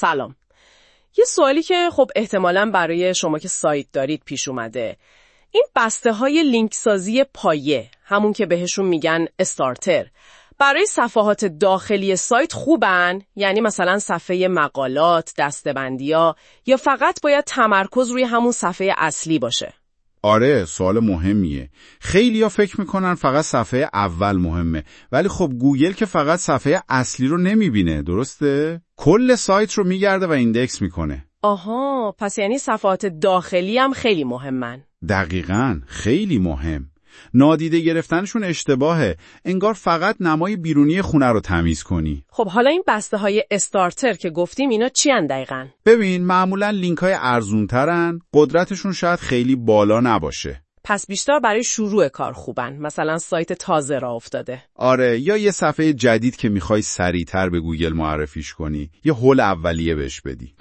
سلام. یه سوالی که خب احتمالاً برای شما که سایت دارید پیش اومده. این بسته های لینک سازی پایه، همون که بهشون میگن استارتر، برای صفحات داخلی سایت خوبن؟ یعنی مثلا صفحه مقالات، دسته‌بندی‌ها، یا فقط باید تمرکز روی همون صفحه اصلی باشه؟ آره، سوال مهمیه. خیلی‌ها فکر میکنن فقط صفحه اول مهمه، ولی خب گوگل که فقط صفحه اصلی رو نمیبینه، درسته؟ کل سایت رو میگرده و ایندکس میکنه. آها، پس یعنی صفحات داخلی هم خیلی مهمن. دقیقاً، خیلی مهم. نادیده گرفتنشون اشتباهه. انگار فقط نمای بیرونی خونه رو تمیز کنی. خب حالا این بسته های استارتر که گفتیم اینا چی ان دقیقاً؟ ببین، معمولاً لینک های ارزونترن، قدرتشون شاید خیلی بالا نباشه. پس بیشتر برای شروع کار خوبن، مثلا سایت تازه راه افتاده. آره، یا یه صفحه جدید که میخوای سریعتر به گوگل معرفیش کنی، یه هول اولیه بهش بدی.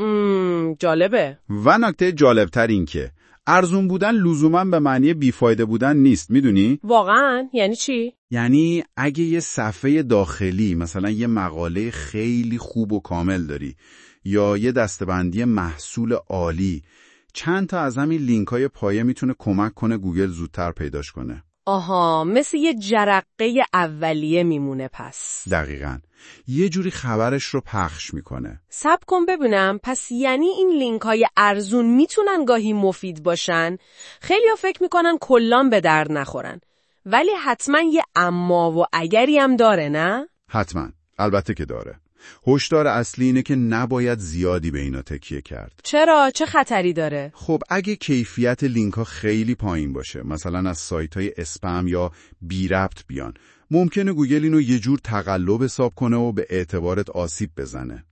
جالبه. و نکته جالبتر این که ارزون بودن لزوماً به معنی بیفایده بودن نیست، میدونی؟ واقعاً؟ یعنی چی؟ یعنی اگه یه صفحه داخلی، مثلا یه مقاله خیلی خوب و کامل داری، یا یه دسته‌بندی محصول عالی، چند تا از همین لینک‌های پایه میتونه کمک کنه گوگل زودتر پیداش کنه. آها، مثل یه جرقه اولیه میمونه پس. دقیقاً. یه جوری خبرش رو پخش میکنه. صبر کن ببینم، پس یعنی این لینک‌های ارزون میتونن گاهی مفید باشن؟ خیلی‌ها فکر میکنن کلاً به درد نخورن. ولی حتما یه اما و اگری هم داره، نه؟ حتما. البته که داره. هشدار اصلی اینه که نباید زیادی به اینا تکیه کرد. چرا؟ چه خطری داره؟ خب اگه کیفیت لینک ها خیلی پایین باشه، مثلا از سایت های اسپم یا بی ربط بیان، ممکنه گوگل اینو یه جور تقلب حساب کنه و به اعتبارت آسیب بزنه.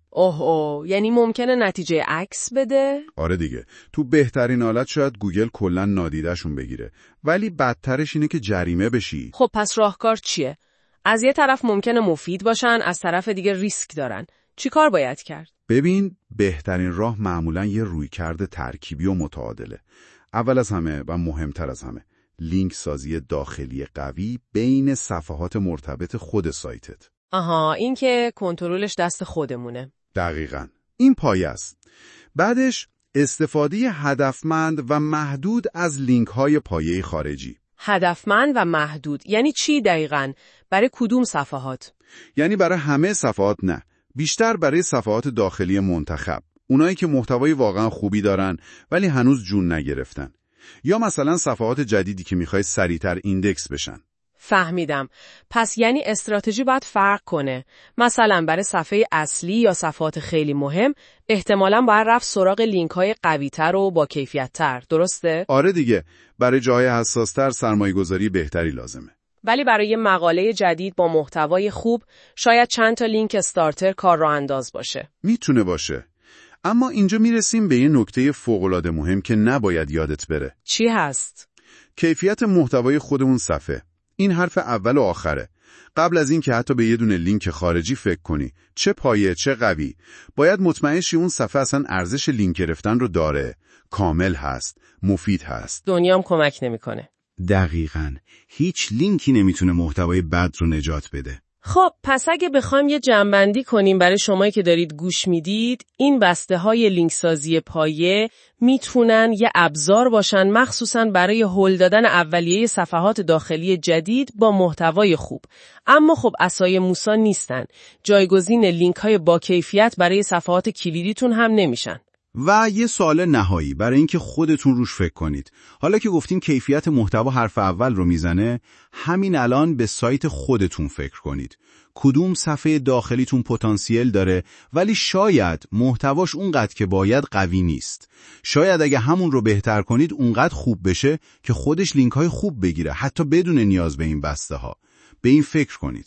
یعنی ممکنه نتیجه عکس بده؟ آره دیگه. تو بهترین حالت شاید گوگل کلاً نادیده‌شون بگیره، ولی بدترش اینه که جریمه بشی. خب پس راهکار چیه؟ از یه طرف ممکنه مفید باشن، از طرف دیگه ریسک دارن. چی کار باید کرد؟ ببین، بهترین راه معمولاً یه رویکرد ترکیبی و متعادله. اول از همه و مهمتر از همه، لینک سازی داخلی قوی بین صفحات مرتبط خود سایتت. آها، این که کنترلش دست خودمونه. دقیقاً. این پایه است. بعدش استفاده هدفمند و محدود از لینک‌های پایه خارجی. هدفمند و محدود یعنی چی دقیقاً؟ برای کدوم صفحات؟ یعنی برای همه صفحات نه، بیشتر برای صفحات داخلی منتخب، اونایی که محتوای واقعا خوبی دارن ولی هنوز جون نگرفتن، یا مثلا صفحات جدیدی که میخوای سریعتر ایندکس بشن. فهمیدم. پس یعنی استراتژی باید فرق کنه. مثلا برای صفحه اصلی یا صفحات خیلی مهم احتمالاً باید رفت سراغ لینک‌های قوی‌تر و با کیفیت‌تر، درسته؟ آره دیگه، برای جاهای حساس‌تر سرمایه‌گذاری بهتری لازمه. ولی برای مقاله جدید با محتوای خوب شاید چند تا لینک استارتر کار راه انداز باشه. میتونه باشه. اما اینجا میرسیم به یه نکته فوق‌العاده مهم که نباید یادت بره. چی هست؟ کیفیت محتوای خودمون صفحه. این حرف اول و آخره. قبل از این که حتی به یه دونه لینک خارجی فکر کنی، چه پایه چه قوی، باید مطمئن شی اون صفحه اصلا ارزش لینک گرفتن رو داره، کامل هست، مفید هست. دنیام کمک نمیکنه. دقیقاً. هیچ لینکی نمیتونه محتوای بد رو نجات بده. خب پس اگه بخوایم یه جمع‌بندی کنیم برای شمایی که دارید گوش میدید، این بسته های لینک سازی پایه میتونن یه ابزار باشن مخصوصاً برای هول دادن اولیه صفحات داخلی جدید با محتوای خوب. اما خب عصای موسی نیستن. جایگزین لینک های با کیفیت برای صفحات کلیدیتون هم نمیشن. و یه سوال نهایی برای اینکه خودتون روش فکر کنید. حالا که گفتیم کیفیت محتوا حرف اول رو میزنه، همین الان به سایت خودتون فکر کنید. کدوم صفحه داخلیتون پتانسیل داره ولی شاید محتواش اونقدر که باید قوی نیست. شاید اگه همون رو بهتر کنید اونقدر خوب بشه که خودش لینک‌های خوب بگیره، حتی بدون نیاز به این بسته ها. به این فکر کنید.